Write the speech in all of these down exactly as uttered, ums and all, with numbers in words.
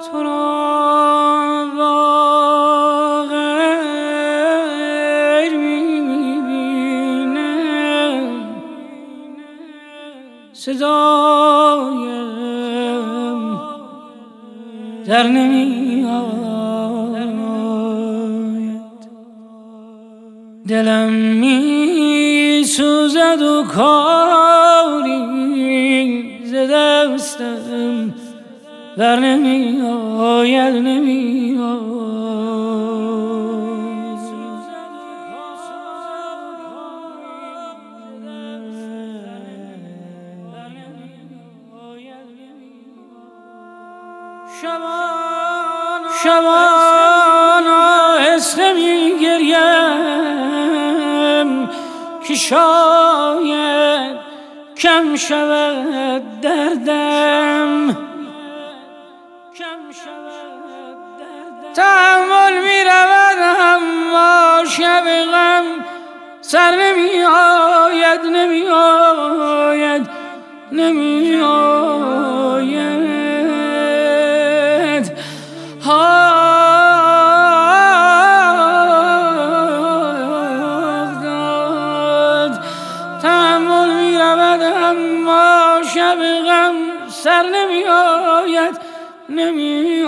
تو را با غیر میبینم، صدایم در نمی آید، دلم می سوزد و کاری ز دستم بر نمی آید، نمی آید. شبان آهسته می گریم که شاید کم شود دردم، تحمل می رود اما شب غم سر نمی آید، نمی آید، نمی آید. تحمل می رود اما شب غم سر نمی آید، نمی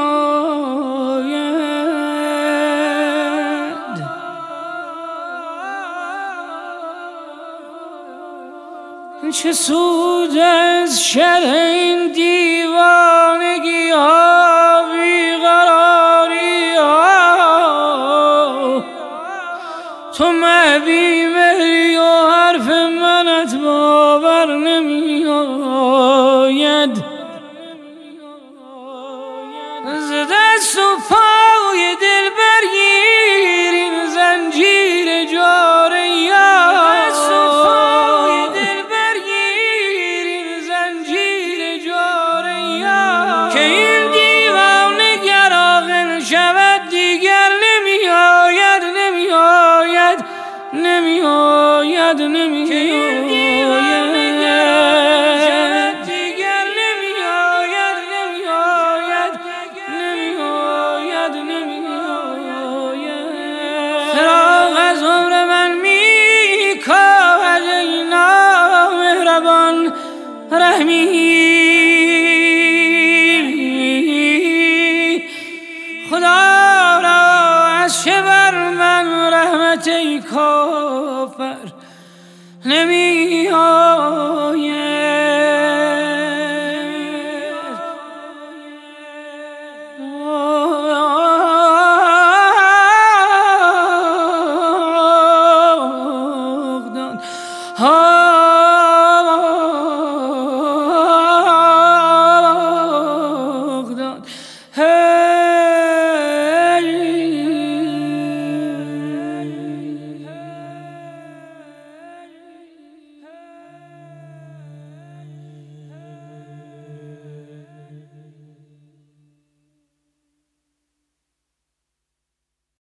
آید. چه سود از شر این دیوانگی ها، بیقراری ها، تو مهبی مهری و حرف منت باور نمی آید. ز دست و پای دل برگیر این زنجیر جاره یار، دست و پای دل برگیر این زنجیر جاره یار، که این دیوانه گر عاقل شود دیگر نمی آید، نمی آید، نمی آید، نمی آید. فراق از عمر من می کاهد ای نامهربان رحمی، خدا را از چه بر من رحمت ای کافر نمی